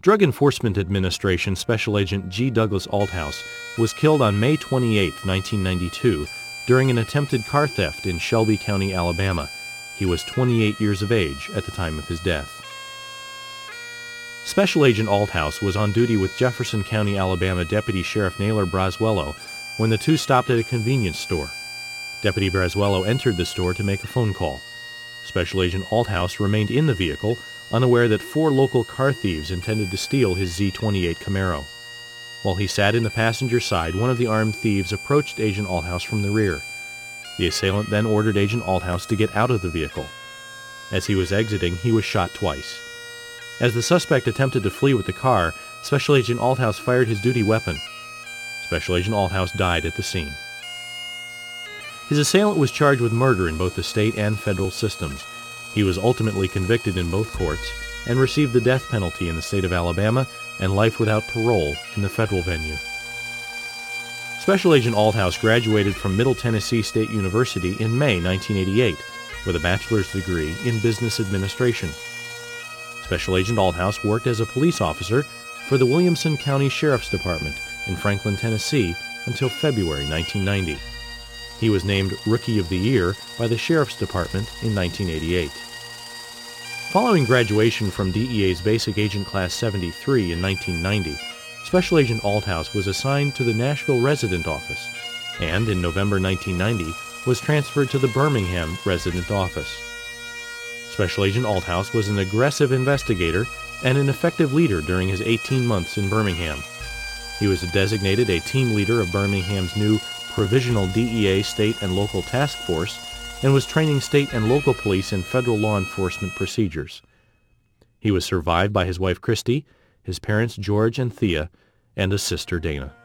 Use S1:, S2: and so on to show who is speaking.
S1: Drug Enforcement Administration Special Agent G. Douglas Althouse was killed on May 28, 1992, during an attempted car theft in Shelby County, Alabama. He was 28 years of age at the time of his death. Special Agent Althouse was on duty with Jefferson County, Alabama Deputy Sheriff Naylor Braswello when the two stopped at a convenience store. Deputy Braswello entered the store to make a phone call. Special Agent Althouse remained in the vehicle, unaware that 4 local car thieves intended to steal his Z28 Camaro. While he sat in the passenger side, one of the armed thieves approached Agent Althouse from the rear. The assailant then ordered Agent Althouse to get out of the vehicle. As he was exiting, he was shot twice. As the suspect attempted to flee with the car, Special Agent Althouse fired his duty weapon. Special Agent Althouse died at the scene. His assailant was charged with murder in both the state and federal systems. He was ultimately convicted in both courts and received the death penalty in the state of Alabama and life without parole in the federal venue. Special Agent Althouse graduated from Middle Tennessee State University in May 1988 with a bachelor's degree in business administration. Special Agent Althouse worked as a police officer for the Williamson County Sheriff's Department in Franklin, Tennessee until February 1990. He was named Rookie of the Year by the Sheriff's Department in 1988. Following graduation from DEA's Basic Agent Class 73 in 1990, Special Agent Althouse was assigned to the Nashville Resident Office and, in November 1990, was transferred to the Birmingham Resident Office. Special Agent Althouse was an aggressive investigator and an effective leader during his 18 months in Birmingham. He was designated a team leader of Birmingham's new Provisional DEA State and Local Task Force and was training state and local police in federal law enforcement procedures. He was survived by his wife Christy, his parents George and Thea, and a sister Dana.